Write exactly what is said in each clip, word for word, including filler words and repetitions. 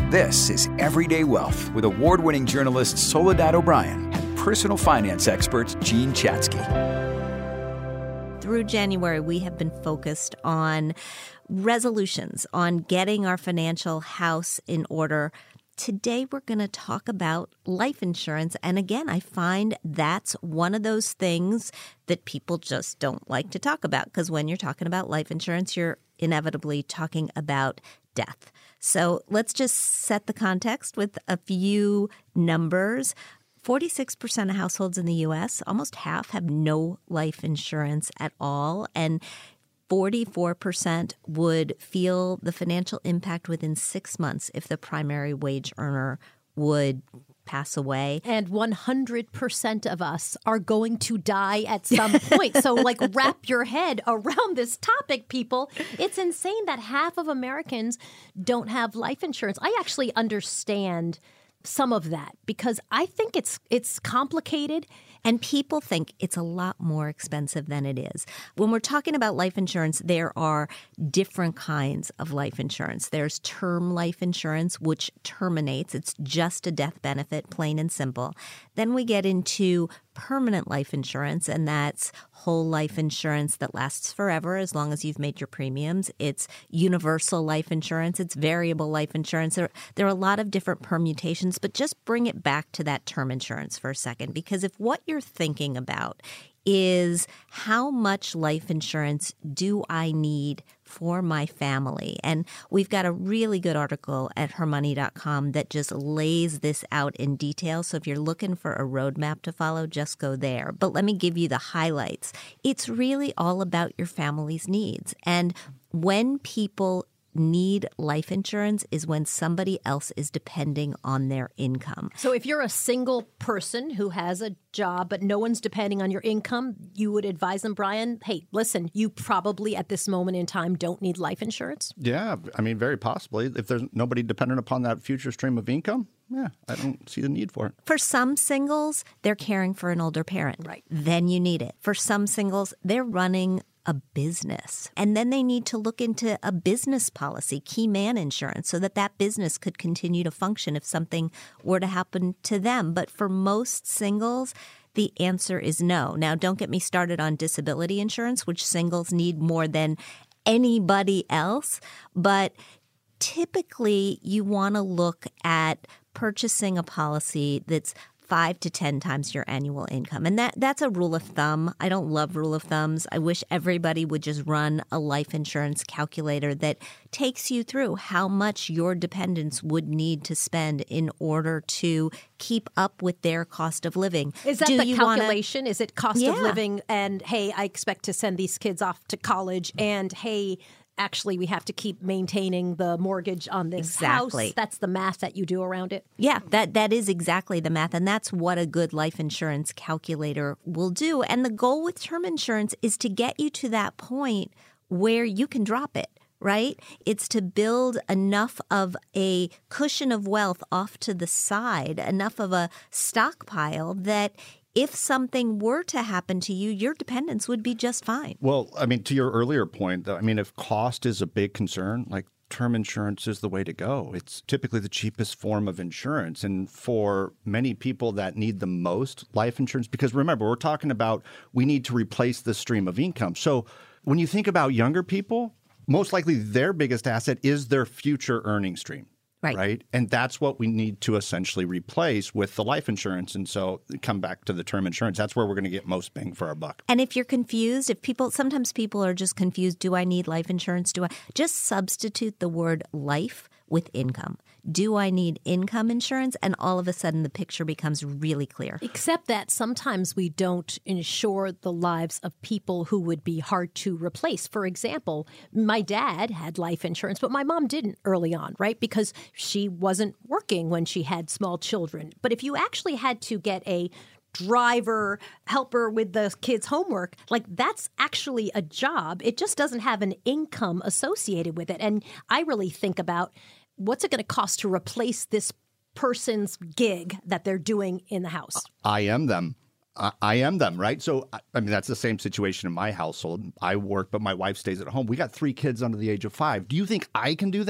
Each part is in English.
This is Everyday Wealth with award-winning journalist Soledad O'Brien and personal finance expert Jean Chatzky. Through January, we have been focused on resolutions, on getting our financial house in order. Today, we're going to talk about life insurance. And again, I find that's one of those things that people just don't like to talk about, because when you're talking about life insurance, you're inevitably talking about death. So let's just set the context with a few numbers. forty-six percent of households in the U S, almost half, have no life insurance at all. And forty-four percent would feel the financial impact within six months if the primary wage earner would pass away. And one hundred percent of us are going to die at some point. So, like, wrap your head around this topic, people. It's insane that half of Americans don't have life insurance. I actually understand some of that because I think it's it's complicated. And people think it's a lot more expensive than it is. When we're talking about life insurance, there are different kinds of life insurance. There's term life insurance, which terminates. It's just a death benefit, plain and simple. Then we get into permanent life insurance, and that's whole life insurance that lasts forever as long as you've made your premiums. It's universal life insurance. It's variable life insurance. There, there are a lot of different permutations, but just bring it back to that term insurance for a second, because if what you're thinking about is how much life insurance do I need for my family? And we've got a really good article at her money dot com that just lays this out in detail. So if you're looking for a roadmap to follow, just go there. But let me give you the highlights. It's really all about your family's needs. And when people need life insurance is when somebody else is depending on their income. So if you're a single person who has a job, but no one's depending on your income, you would advise them, Brian, hey, listen, you probably at this moment in time don't need life insurance? Yeah, I mean, very possibly. If there's nobody dependent upon that future stream of income, yeah, I don't see the need for it. For some singles, they're caring for an older parent. Right. Then you need it. For some singles, they're running a business. And then they need to look into a business policy, key man insurance, so that that business could continue to function if something were to happen to them. But for most singles, the answer is no. Now, don't get me started on disability insurance, which singles need more than anybody else. But typically, you want to look at purchasing a policy that's five to ten times your annual income. And that that's a rule of thumb. I don't love rule of thumbs. I wish everybody would just run a life insurance calculator that takes you through how much your dependents would need to spend in order to keep up with their cost of living. Is that Do the you calculation? Wanna... Is it cost yeah. of living and, hey, I expect to send these kids off to college and, hey, actually, we have to keep maintaining the mortgage on this exactly. house. That's the math that you do around it. Yeah, that that is exactly the math. And that's what a good life insurance calculator will do. And the goal with term insurance is to get you to that point where you can drop it, right? It's to build enough of a cushion of wealth off to the side, enough of a stockpile that if something were to happen to you, your dependents would be just fine. Well, I mean, to your earlier point, though, I mean, if cost is a big concern, like term insurance is the way to go. It's typically the cheapest form of insurance. And for many people that need the most life insurance, because remember, we're talking about we need to replace the stream of income. So when you think about younger people, most likely their biggest asset is their future earning stream. Right. Right. And that's what we need to essentially replace with the life insurance. And so come back to the term insurance. That's where we're going to get most bang for our buck. And if you're confused, if people, sometimes people are just confused, do I need life insurance? Do I just substitute the word life with income? Do I need income insurance? And all of a sudden the picture becomes really clear. Except that sometimes we don't insure the lives of people who would be hard to replace. For example, my dad had life insurance, but my mom didn't early on, right? Because she wasn't working when she had small children. But if you actually had to get a driver, helper with the kids' homework, like that's actually a job. It just doesn't have an income associated with it. And I really think about what's it going to cost to replace this person's gig that they're doing in the house? I am them. I, I am them, right? So, I mean, that's the same situation in my household. I work, but my wife stays at home. We got three kids under the age of five. Do you think I can do that?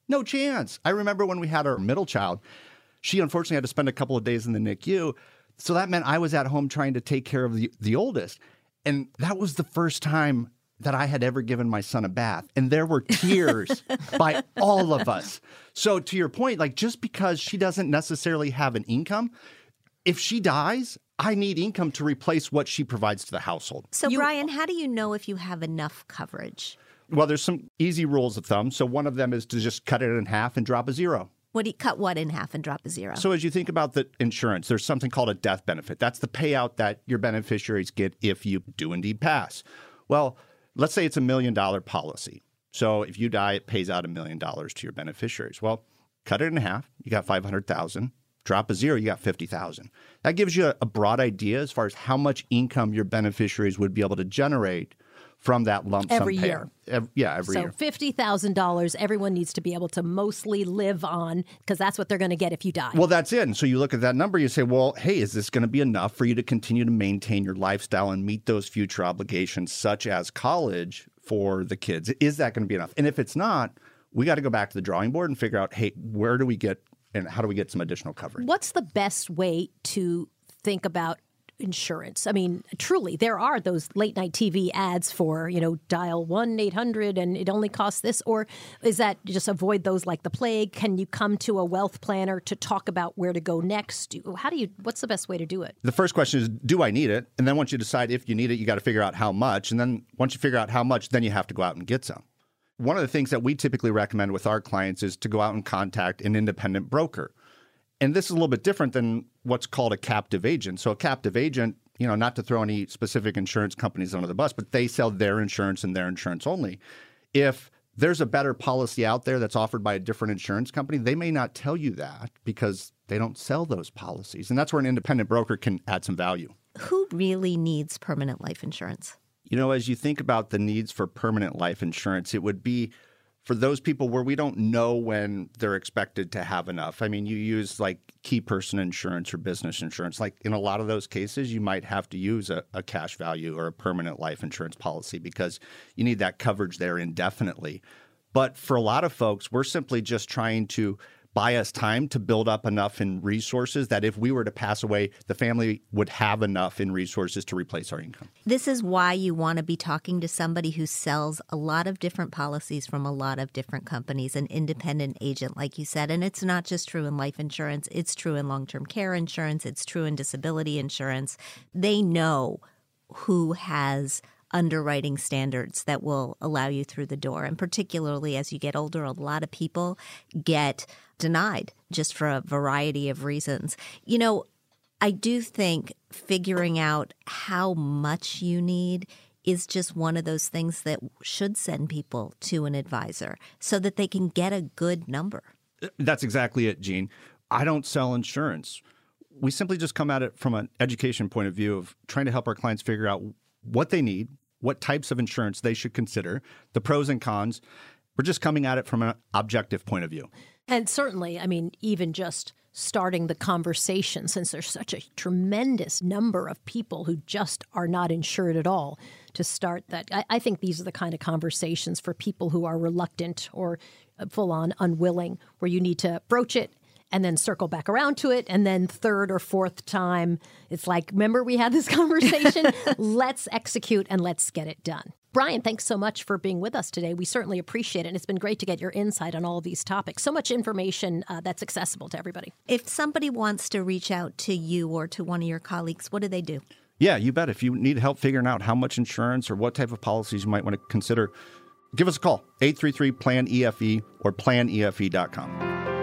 No chance. I remember when we had our middle child, she unfortunately had to spend a couple of days in the N I C U. So that meant I was at home trying to take care of the, the oldest. And that was the first time that I had ever given my son a bath. And there were tears by all of us. So to your point, like just because she doesn't necessarily have an income, if she dies, I need income to replace what she provides to the household. So You- Brian, how do you know if you have enough coverage? Well, there's some easy rules of thumb. So one of them is to just cut it in half and drop a zero. What do you cut what in half and drop a zero? So as you think about the insurance, there's something called a death benefit. That's the payout that your beneficiaries get if you do indeed pass. Well, let's say it's a million dollar policy. So if you die, it pays out a million dollars to your beneficiaries. Well, cut it in half. You got five hundred thousand dollars. Drop a zero, you got fifty thousand dollars. That gives you a, a broad idea as far as how much income your beneficiaries would be able to generate from that lump sum Every payout. year. Ev- yeah, every so year. fifty thousand dollars everyone needs to be able to mostly live on because that's what they're going to get if you die. Well, that's it. And so you look at that number, you say, well, hey, is this going to be enough for you to continue to maintain your lifestyle and meet those future obligations, such as college for the kids? Is that going to be enough? And if it's not, we got to go back to the drawing board and figure out, hey, where do we get and how do we get some additional coverage? What's the best way to think about insurance? I mean, truly, there are those late night T V ads for, you know, dial one eight hundred and it only costs this, or is that just avoid those like the plague? Can you come to a wealth planner to talk about where to go next? How do you, what's the best way to do it? The first question is, do I need it? And then once you decide if you need it, you got to figure out how much. And then once you figure out how much, then you have to go out and get some. One of the things that we typically recommend with our clients is to go out and contact an independent broker. And this is a little bit different than what's called a captive agent. So a captive agent, you know, not to throw any specific insurance companies under the bus, but they sell their insurance and their insurance only. If there's a better policy out there that's offered by a different insurance company, they may not tell you that because they don't sell those policies. And that's where an independent broker can add some value. Who really needs permanent life insurance? You know, as you think about the needs for permanent life insurance, it would be for those people where we don't know when they're expected to have enough. I mean, you use like key person insurance or business insurance. Like in a lot of those cases, you might have to use a, a cash value or a permanent life insurance policy because you need that coverage there indefinitely. But for a lot of folks, we're simply just trying to buy us time to build up enough in resources that if we were to pass away, the family would have enough in resources to replace our income. This is why you want to be talking to somebody who sells a lot of different policies from a lot of different companies, an independent agent, like you said. And it's not just true in life insurance. It's true in long-term care insurance. It's true in disability insurance. They know who has underwriting standards that will allow you through the door. And particularly as you get older, a lot of people get denied just for a variety of reasons. You know, I do think figuring out how much you need is just one of those things that should send people to an advisor so that they can get a good number. That's exactly it, Jean. I don't sell insurance. We simply just come at it from an education point of view of trying to help our clients figure out what they need, what types of insurance they should consider, the pros and cons. We're just coming at it from an objective point of view. And certainly, I mean, even just starting the conversation, since there's such a tremendous number of people who just are not insured at all, to start that. I, I think these are the kind of conversations for people who are reluctant or full-on unwilling, where you need to broach it and then circle back around to it. And then third or fourth time, it's like, remember we had this conversation? Let's execute and let's get it done. Brian, thanks so much for being with us today. We certainly appreciate it. And it's been great to get your insight on all of these topics. So much information uh, that's accessible to everybody. If somebody wants to reach out to you or to one of your colleagues, what do they do? Yeah, you bet. If you need help figuring out how much insurance or what type of policies you might want to consider, give us a call, eight three three, P L A N E F E or plan E F E dot com.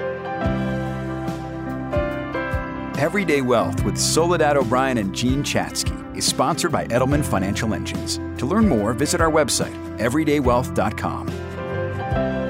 Everyday Wealth with Soledad O'Brien and Jean Chatzky is sponsored by Edelman Financial Engines. To learn more, visit our website, everyday wealth dot com.